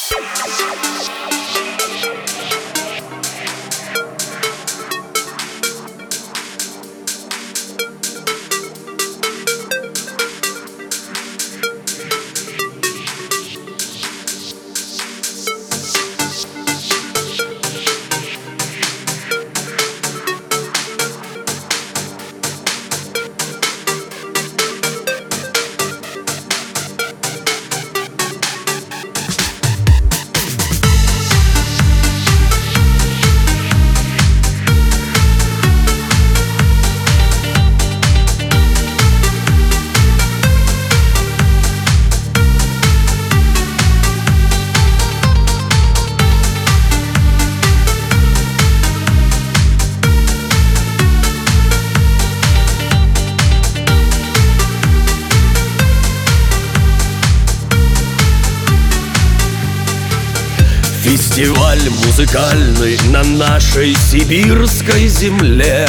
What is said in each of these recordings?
Фестиваль музыкальный на нашей сибирской земле.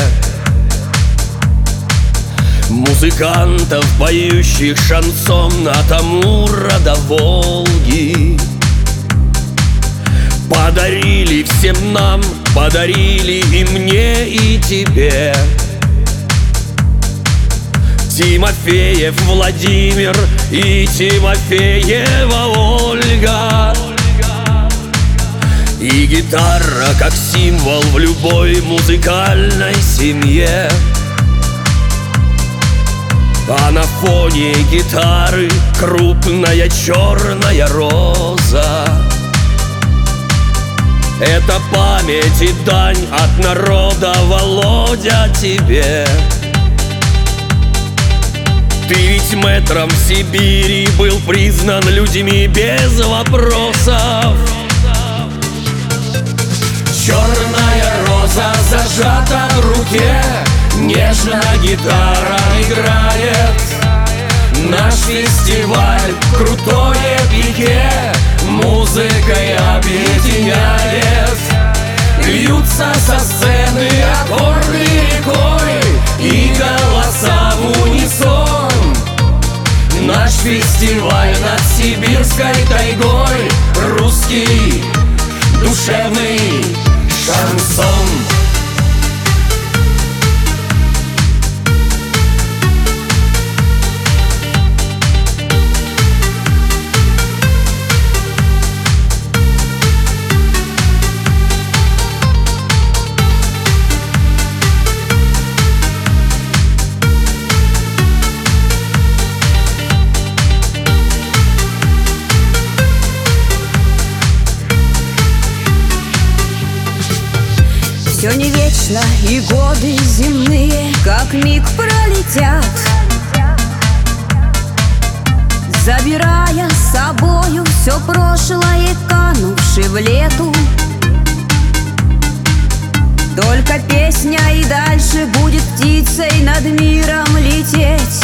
Музыкантов, поющих шансон от Амура до Волги. Подарили всем нам, подарили и мне, и тебе. Тимофеев Владимир и Тимофеева Ольга. И гитара как символ в любой музыкальной семье. А на фоне гитары крупная черная роза. Это память и дань от народа, Володя, тебе. Ты ведь мэтром в Сибири был признан людьми без вопросов. Черная роза зажата в руке, нежно гитара играет. Наш фестиваль крутое пике музыкой объединяет. Льются со сцены аккорды рекой и голоса в унисон. Наш фестиваль над сибирской тайгой, русский душевный шансон. Все не вечно, и годы земные как миг пролетят, забирая с собою все прошлое, канувшее в лету. Только песня и дальше будет птицей над миром лететь.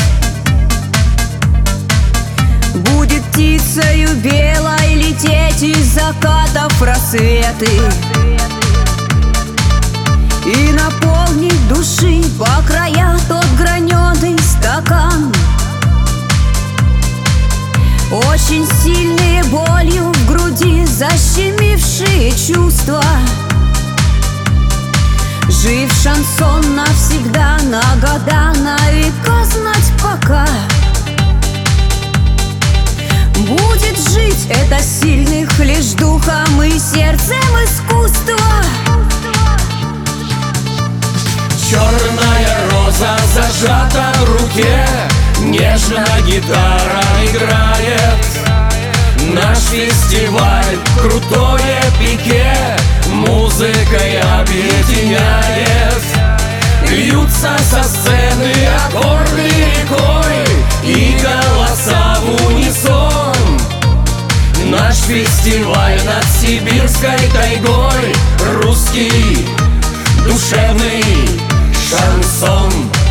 Будет птицею белой лететь из закатов в рассветы и наполнить души по края тот граненый стакан. Очень сильные болью в груди защемившие чувства. Жив шансон навсегда, на года, на века знать пока. Будет жить это сильных лишь духом и сердцем искусства. Черная роза зажата в руке, нежно гитара играет. Наш фестиваль крутое пике музыкой объединяет. Льются со сцены аккорды рекой и голоса в унисон. Наш фестиваль над сибирской тайгой, русский душевный шансон.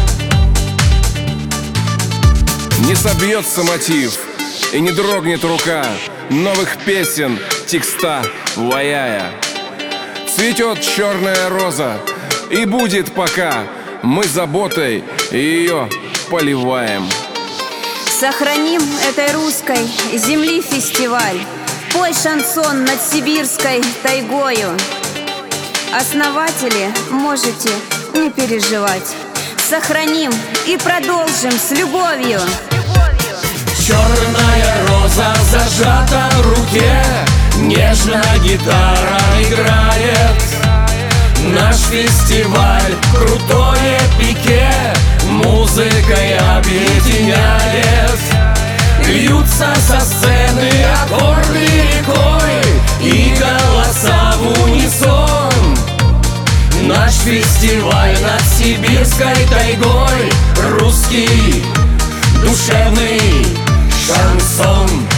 Не собьется мотив и не дрогнет рука новых песен, текста ваяя. Цветет черная роза и будет, пока мы заботой ее поливаем. Сохраним этой русской земли фестиваль. Спой шансон над сибирской тайгою. Основатели, можете не переживать. Сохраним и продолжим с любовью. Черная роза зажата в руке, нежно гитара играет. Наш фестиваль крутое пике музыкой объединяет. Льются со сцены аккорды рекой и голоса в унисон. Наш фестиваль над сибирской тайгой, русский душевный шансон.